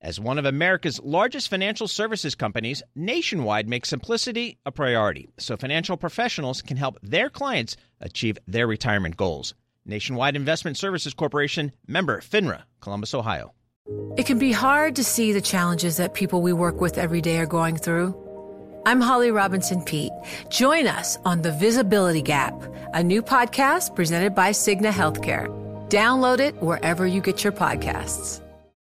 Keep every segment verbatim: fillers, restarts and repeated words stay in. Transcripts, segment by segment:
As one of America's largest financial services companies, Nationwide makes simplicity a priority so financial professionals can help their clients achieve their retirement goals. Nationwide Investment Services Corporation, member FINRA, Columbus, Ohio. It can be hard to see the challenges that people we work with every day are going through. I'm Holly Robinson Peete. Join us on The Visibility Gap, a new podcast presented by Cigna Healthcare. Download it wherever you get your podcasts.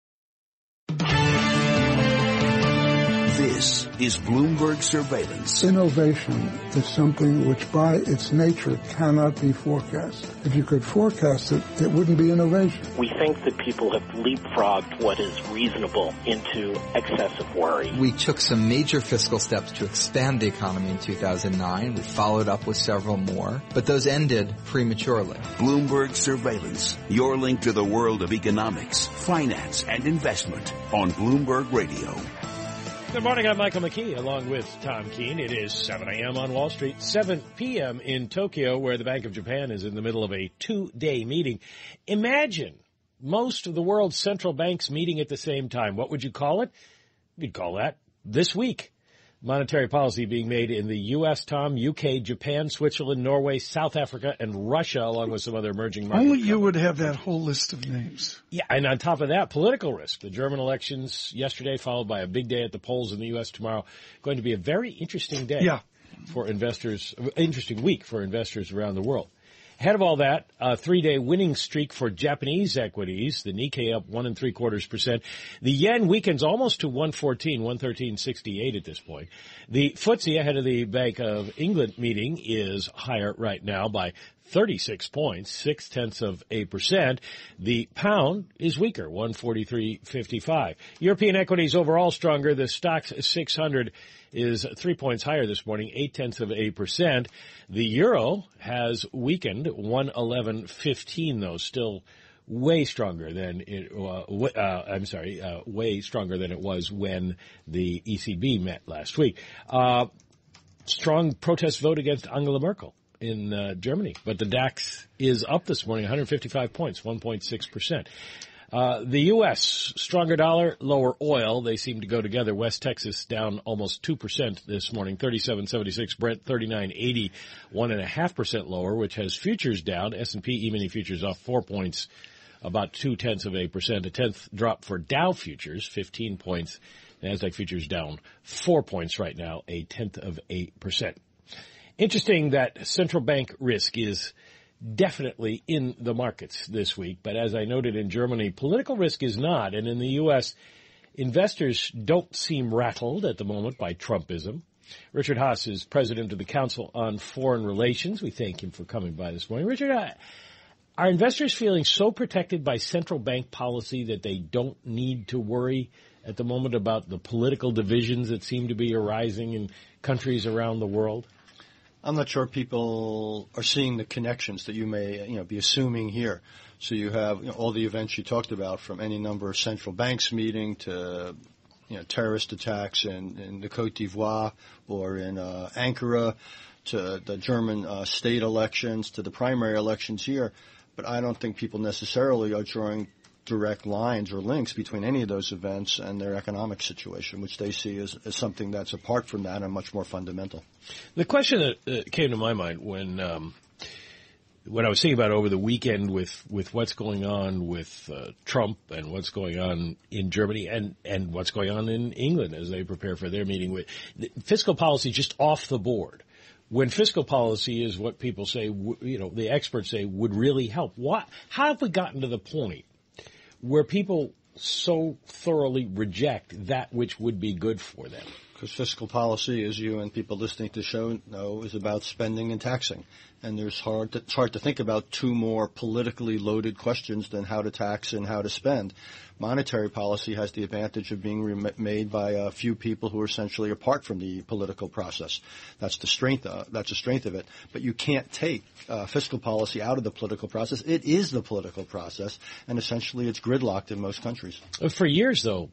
This is Bloomberg Surveillance. Innovation is something which by its nature cannot be forecast. If you could forecast it, it wouldn't be innovation. We think that people have leapfrogged what is reasonable into excessive worry. We took some major fiscal steps to expand the economy in two thousand nine. We followed up with several more, but those ended prematurely. Bloomberg Surveillance, your link to the world of economics, finance, and investment on Bloomberg Radio. Good morning, I'm Michael McKee, along with Tom Keene. It is seven a.m. on Wall Street, seven p.m. in Tokyo, where the Bank of Japan is in the middle of a two-day meeting. Imagine most of the world's central banks meeting at the same time. What would you call it? You'd call that this week. Monetary policy being made in the U S, Tom, U K, Japan, Switzerland, Norway, South Africa, and Russia, along with some other emerging markets. Only you would have that whole list of names. Yeah, and on top of that, political risk. The German elections yesterday, followed by a big day at the polls in the U S tomorrow. Going to be a very interesting day yeah. for investors, interesting week for investors around the world. Ahead of all that, a three-day winning streak for Japanese equities. The Nikkei up one and three quarters percent. The yen weakens almost to one fourteen, one thirteen sixty-eight at this point. The F T S E ahead of the Bank of England meeting is higher right now by thirty-six points, six tenths of a percent. The pound is weaker, one forty-three fifty-five. European equities overall stronger. The Stoxx six hundred is three points higher this morning, eight tenths of a percent. The euro has weakened, one eleven fifteen though, still way stronger than it, uh, w- uh, I'm sorry, uh, way stronger than it was when the E C B met last week. Uh, strong protest vote against Angela Merkel in uh, Germany, but the DAX is up this morning, one hundred fifty-five points, one point six percent. Uh, the U S, stronger dollar, lower oil. They seem to go together. West Texas down almost two percent this morning, thirty-seven seventy-six. Brent, thirty-nine eighty, one point five percent lower, which has futures down. S and P E-mini futures off four points, about two-tenths of a percent. A tenth drop for Dow futures, fifteen points. NASDAQ futures down four points right now, a tenth of a percent. Interesting that central bank risk is definitely in the markets this week. But as I noted in Germany, political risk is not. And in the U S, investors don't seem rattled at the moment by Trumpism. Richard Haass is president of the Council on Foreign Relations. We thank him for coming by this morning. Richard, are investors feeling so protected by central bank policy that they don't need to worry at the moment about the political divisions that seem to be arising in countries around the world? I'm not sure people are seeing the connections that you may, you know, be assuming here. So you have, you know, all the events you talked about, from any number of central banks meeting to, you know, terrorist attacks in, in the Côte d'Ivoire or in uh, Ankara, to the German uh, state elections, to the primary elections here. But I don't think people necessarily are drawing direct lines or links between any of those events and their economic situation, which they see as, as something that's apart from that and much more fundamental. The question that uh, came to my mind when um, when I was thinking about over the weekend with, with what's going on with uh, Trump and what's going on in Germany and, and what's going on in England as they prepare for their meeting with fiscal policy just off the board. When fiscal policy is what people say, you know, the experts say would really help. What, how have we gotten to the point where people so thoroughly reject that which would be good for them? Because fiscal policy, as you and people listening to the show know, is about spending and taxing. And there's hard to, it's hard to think about two more politically loaded questions than how to tax and how to spend. Monetary policy has the advantage of being re- made by a few people who are essentially apart from the political process. That's the strength. Uh, that's the strength of it. But you can't take uh, fiscal policy out of the political process. It is the political process, and essentially it's gridlocked in most countries. For years, though,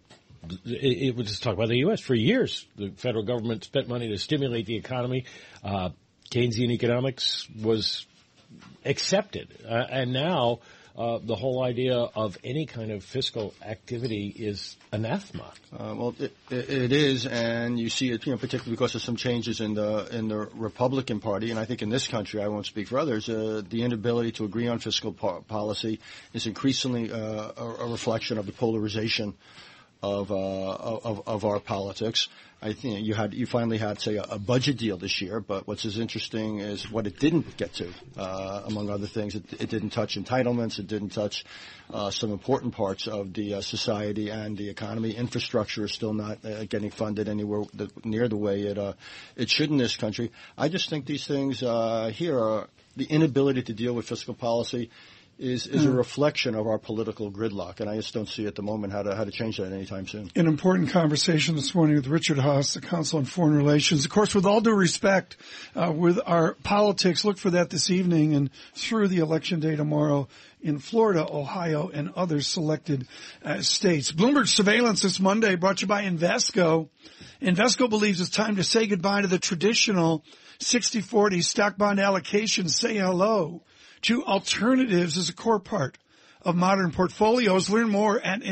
it, it was just talk about the U S. For years, the federal government spent money to stimulate the economy. Uh, Keynesian economics was accepted, uh, and now uh, the whole idea of any kind of fiscal activity is anathema. Uh, well, it, it, it is, and you see it, you know, particularly because of some changes in the in the Republican Party, and I think in this country, I won't speak for others, uh, the inability to agree on fiscal po- policy is increasingly uh, a, a reflection of the polarization of uh, of, of our politics. I think you had you finally had, say, a, a budget deal this year, but what's as interesting is what it didn't get to. Uh, among other things, it, it didn't touch entitlements. It didn't touch uh, some important parts of the uh, society and the economy. Infrastructure is still not uh, getting funded anywhere the, near the way it uh, it should in this country. I just think these things uh, here are the inability to deal with fiscal policy is is a reflection of our political gridlock, and I just don't see at the moment how to how to change that anytime soon. An important conversation this morning with Richard Haass, the Council on Foreign Relations. Of course, with all due respect, uh, with our politics, look for that this evening and through the election day tomorrow in Florida, Ohio, and other selected uh, states. Bloomberg Surveillance this Monday brought to you by Invesco. Invesco believes it's time to say goodbye to the traditional sixty forty stock bond allocation. Say hello to alternatives as a core part of modern portfolios. Learn more at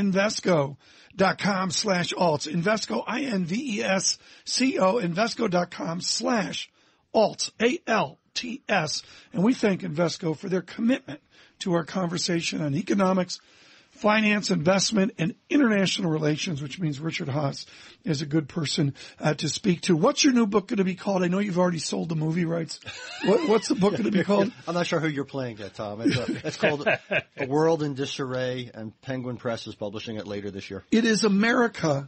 Invesco.com slash alts. Invesco, I N V E S C O, Invesco.com slash alts, A L T S. And we thank Invesco for their commitment to our conversation on economics, finance, investment, and international relations, which means Richard Haass is a good person uh, to speak to. What's your new book going to be called? I know you've already sold the movie rights. What, what's the book going to be called? I'm not sure who you're playing yet, Tom. It's, a, it's called A World in Disarray, and Penguin Press is publishing it later this year. It is America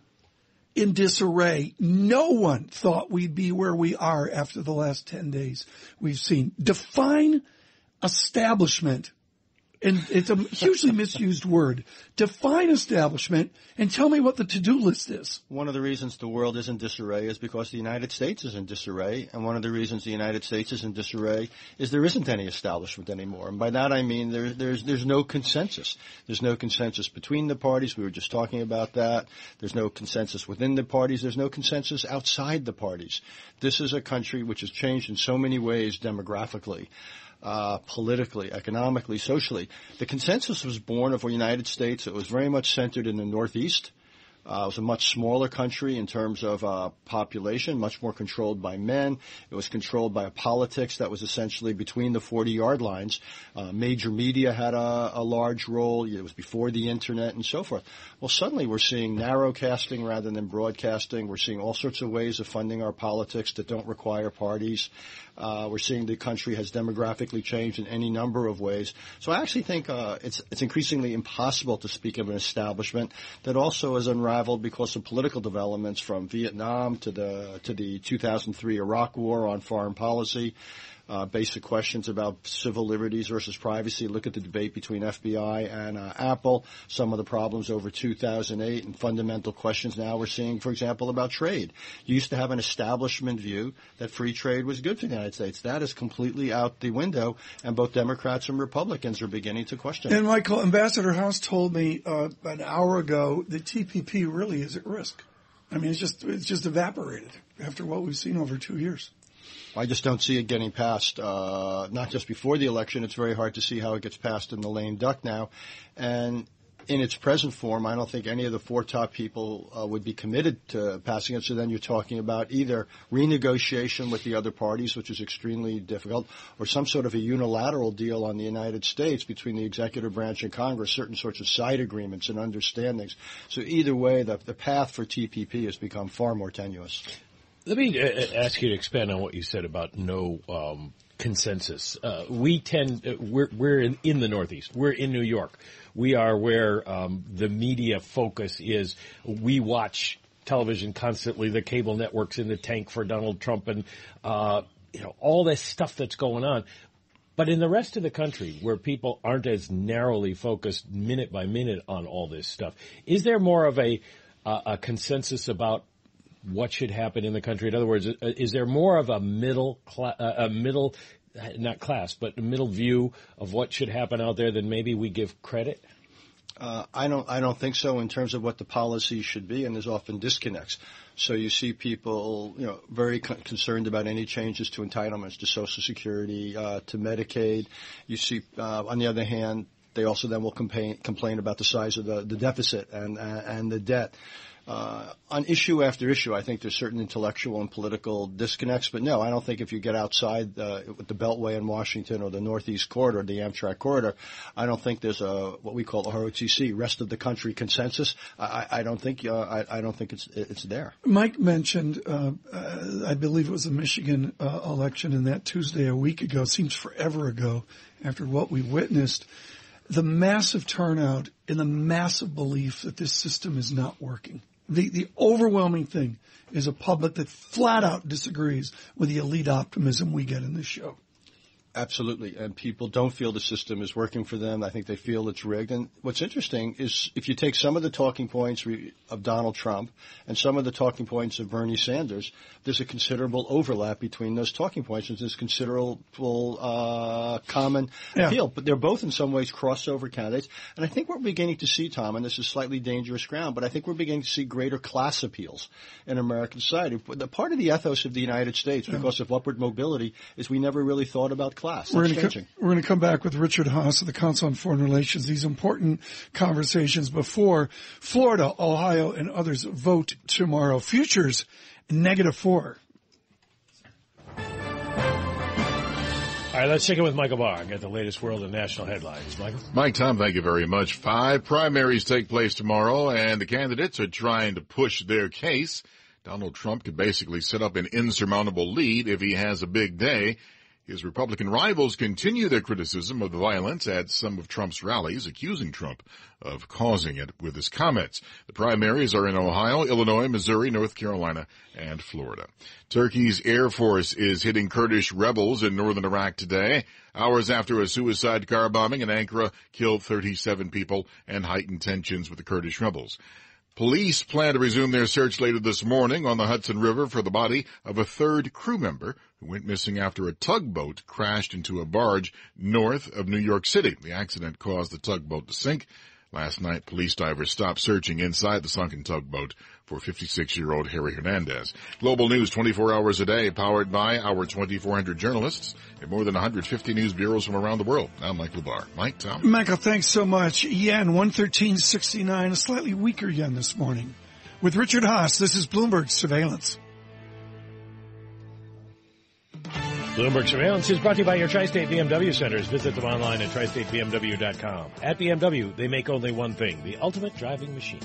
in disarray. No one thought we'd be where we are after the last ten days we've seen. Define establishment. And it's a hugely misused word. Define establishment and tell me what the to-do list is. One of the reasons the world is in disarray is because the United States is in disarray. And one of the reasons the United States is in disarray is there isn't any establishment anymore. And by that I mean there, there's, there's no consensus. There's no consensus between the parties. We were just talking about that. There's no consensus within the parties. There's no consensus outside the parties. This is a country which has changed in so many ways demographically. Uh, politically, economically, socially. The consensus was born of a United States that was very much centered in the Northeast. Uh, it was a much smaller country in terms of uh, population, much more controlled by men. It was controlled by a politics that was essentially between the forty-yard lines. Uh, major media had a, a large role. It was before the Internet and so forth. Well, suddenly we're seeing narrowcasting rather than broadcasting. We're seeing all sorts of ways of funding our politics that don't require parties. Uh, we're seeing the country has demographically changed in any number of ways. So I actually think uh, it's it's increasingly impossible to speak of an establishment that also is unraveled because of political developments from Vietnam to the to the two thousand three Iraq War on foreign policy. Uh, basic questions about civil liberties versus privacy. Look at the debate between F B I and uh, Apple, some of the problems over two thousand eight, and fundamental questions now we're seeing, for example, about trade. You used to have an establishment view that free trade was good for the United States. That is completely out the window, and both Democrats and Republicans are beginning to question it. And, Michael, Ambassador Haass told me uh, an hour ago that T P P really is at risk. I mean, it's just it's just evaporated after what we've seen over two years. I just don't see it getting passed, uh, not just before the election. It's very hard to see how it gets passed in the lame duck now. And in its present form, I don't think any of the four top people uh, would be committed to passing it. So then you're talking about either renegotiation with the other parties, which is extremely difficult, or some sort of a unilateral deal on the United States between the executive branch and Congress, certain sorts of side agreements and understandings. So either way, the, the path for T P P has become far more tenuous. Let me uh, ask you to expand on what you said about no um, consensus. Uh, we tend, uh, we're, we're in, in the Northeast. We're in New York. We are where um, the media focus is. We watch television constantly, the cable networks in the tank for Donald Trump and, uh, you know, all this stuff that's going on. But in the rest of the country, where people aren't as narrowly focused minute by minute on all this stuff, is there more of a, uh, a consensus about what should happen in the country? In other words, is there more of a middle, cla- uh, a middle, not class, but a middle view of what should happen out there than maybe we give credit? Uh, I don't. I don't think so in terms of what the policy should be, and there's often disconnects. So you see people, you know, very con- concerned about any changes to entitlements, to Social Security, uh, to Medicaid. You see, uh, on the other hand, they also then will complain, complain about the size of the, the deficit and, uh, and the debt. Uh, on issue after issue, I think there's certain intellectual and political disconnects, but no, I don't think if you get outside uh, with the Beltway in Washington or the Northeast Corridor, the Amtrak Corridor, I don't think there's a what we call R O T C, rest of the country consensus. I, I don't think uh, I, I don't think it's it's there. Mike mentioned, uh, uh, I believe it was the Michigan uh, election, and that Tuesday a week ago seems forever ago. After what we witnessed, the massive turnout and the massive belief that this system is not working. The, the overwhelming thing is a public that flat out disagrees with the elite optimism we get in this show. Absolutely. And people don't feel the system is working for them. I think they feel it's rigged. And what's interesting is if you take some of the talking points of Donald Trump and some of the talking points of Bernie Sanders, there's a considerable overlap between those talking points. And there's considerable uh common yeah. appeal. But they're both in some ways crossover candidates. And I think we're beginning to see, Tom, and this is slightly dangerous ground, but I think we're beginning to see greater class appeals in American society. The part of the ethos of the United States, yeah. because of upward mobility, is we never really thought about class. We're going, co- we're going to come back with Richard Haass of the Council on Foreign Relations. These important conversations before Florida, Ohio, and others vote tomorrow. Futures, negative four. All right, let's check in with Michael Barr and get the latest world and national headlines. Michael? Mike, Tom, thank you very much. Five primaries take place tomorrow, and the candidates are trying to push their case. Donald Trump could basically set up an insurmountable lead if he has a big day. His Republican rivals continue their criticism of the violence at some of Trump's rallies, accusing Trump of causing it with his comments. The primaries are in Ohio, Illinois, Missouri, North Carolina, and Florida. Turkey's Air Force is hitting Kurdish rebels in northern Iraq today, hours after a suicide car bombing in Ankara killed thirty-seven people and heightened tensions with the Kurdish rebels. Police plan to resume their search later this morning on the Hudson River for the body of a third crew member who went missing after a tugboat crashed into a barge north of New York City. The accident caused the tugboat to sink. Last night, police divers stopped searching inside the sunken tugboat for fifty-six-year-old Harry Hernandez. Global news twenty-four hours a day, powered by our twenty-four hundred journalists and more than one hundred fifty news bureaus from around the world. Now, Michael Barr. Mike, Tom. Michael, thanks so much. Yen, one thirteen sixty-nine, a slightly weaker yen this morning. With Richard Haass, this is Bloomberg Surveillance. Bloomberg Surveillance is brought to you by your Tri-State B M W centers. Visit them online at tri state b m w dot com. At B M W, they make only one thing, the ultimate driving machine.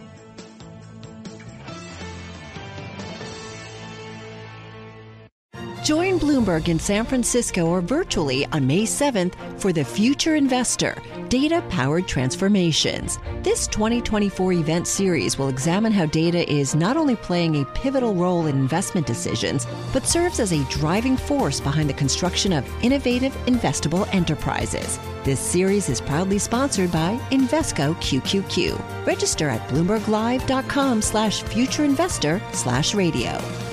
Join Bloomberg in San Francisco or virtually on May seventh for The Future Investor, Data-Powered Transformations. This twenty twenty-four event series will examine how data is not only playing a pivotal role in investment decisions, but serves as a driving force behind the construction of innovative, investable enterprises. This series is proudly sponsored by Invesco Q Q Q. Register at bloomberg live dot com slash future investor slash radio.